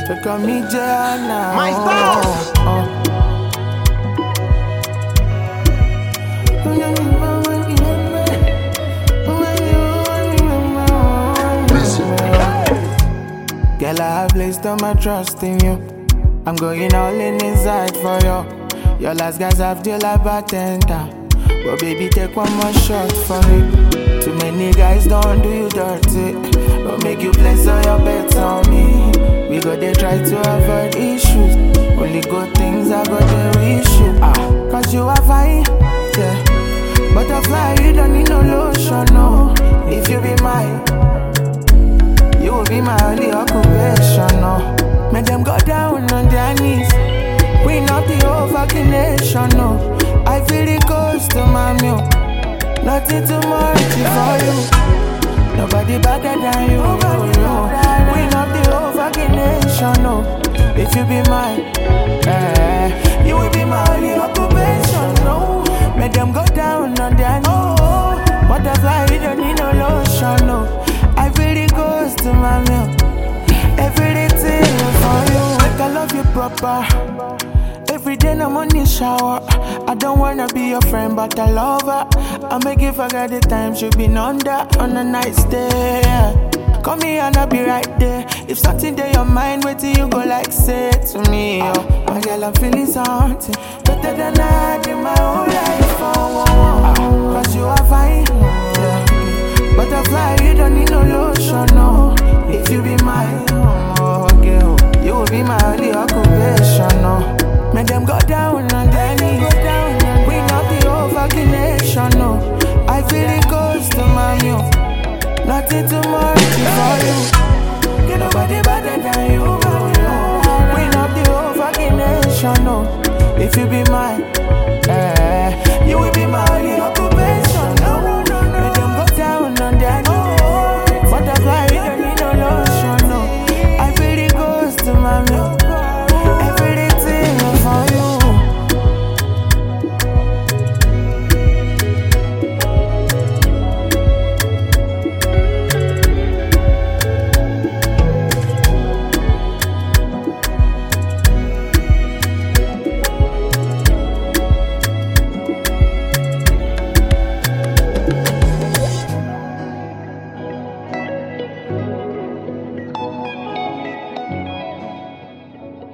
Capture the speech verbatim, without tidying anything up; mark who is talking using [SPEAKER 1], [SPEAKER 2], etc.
[SPEAKER 1] Look at me, Jana.
[SPEAKER 2] My style.
[SPEAKER 1] Oh, oh. Girl, I have placed all my trust in you. I'm going all in inside for you. Your last guys have deal like bartender, but baby, take one more shot for me. Too many guys don't do you dirty, but make you place all your bets on me. We go they try to avoid issues. Only good things I got they wish you. Ah, cause you are fine, yeah. Butterfly, you don't need no lotion, no. If you be mine, you will be my only occupation, no. Make them go down on their knees. We not the whole fucking nation, no. I feel it goes to my milk. Nothing too much for you. Nobody better than you. We not the whole fucking nation, no. If you be mine, eh, you will be my only occupation, no. Make them go down on their knees. Butterfly, you don't need no lotion, no. I feel it goes to my milk. Everything for you. Like I love you proper. Every day I'm on the shower. I don't wanna be your friend, but I love her. I make you forget the times you've been under on a nice day. Call me and I'll be right there. If something in your mind, wait till you go like say to me. Oh, my girl, I'm feeling something better than I had in my whole life. Oh, oh, oh. Cause you are fine, yeah. Butterfly, you don't need no lotion, no. If you be mine, oh, okay, oh. You will be my only occupation, no. Make them go down on their knees. We not the whole fucking nation, no. I feel it goes to my milk. Nothing too much for you. Get nobody better than you. We not the whole fucking nation, no. If you be mine,